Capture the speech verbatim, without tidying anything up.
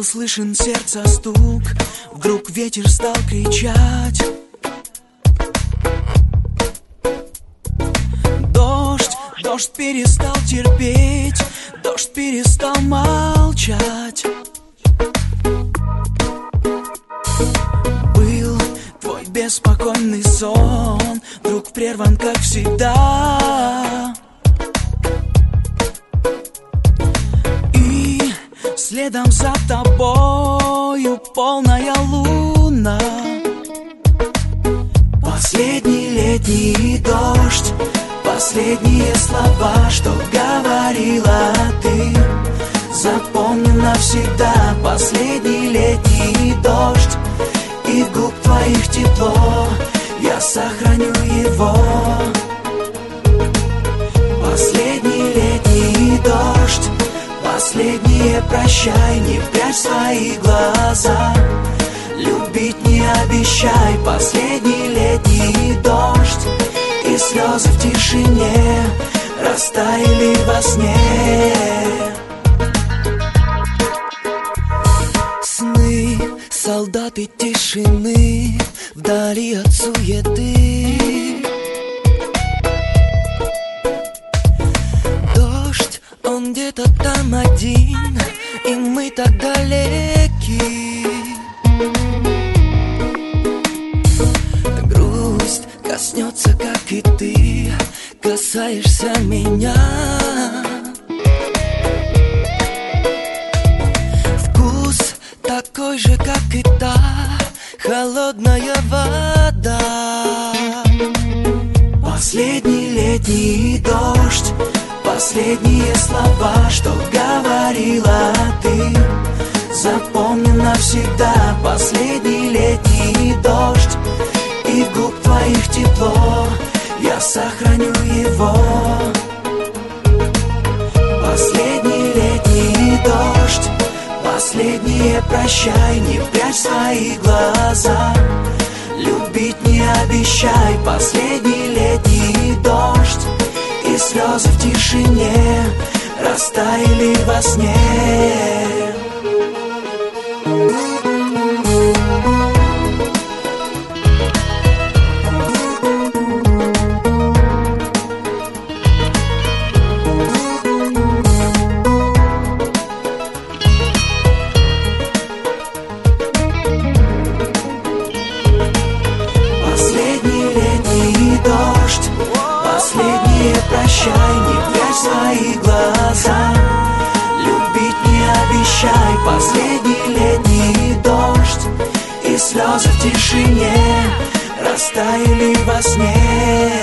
стал слышен сердца стук, вдруг ветер стал кричать. Дождь, дождь перестал терпеть, дождь перестал молчать. Был твой беспокойный сон, вдруг прерван, как всегда. И следом за тобою полная луна. Последний летний дождь, последние слова, что говорила ты, запомню навсегда. Последний летний дождь, и губ твоих тепло, я сохраню его. Последний летний дождь, последнее прощай, не прячь свои глаза, любить не обещай. Последний летний дождь, и слезы в тишине растаяли во сне. Сны, солдаты тишины, вдали от суеты. Дождь, он где-то там один, и мы так далеки. Грусть коснется, как и ты касаешься меня. Вкус такой же, как и та холодная вода. Последний летний дождь, последние слова, что говорила ты, запомню навсегда. Последний летний дождь, и губ твоих тепло, я сохраню его. Последний летний дождь, последнее прощай, не прячь свои глаза, любить не обещай. Последний летний дождь, и слезы в тишине растаяли во сне. Последнее прощай, не прячь свои глаза, любить не обещай. Последний летний дождь, и слезы в тишине растаяли во сне.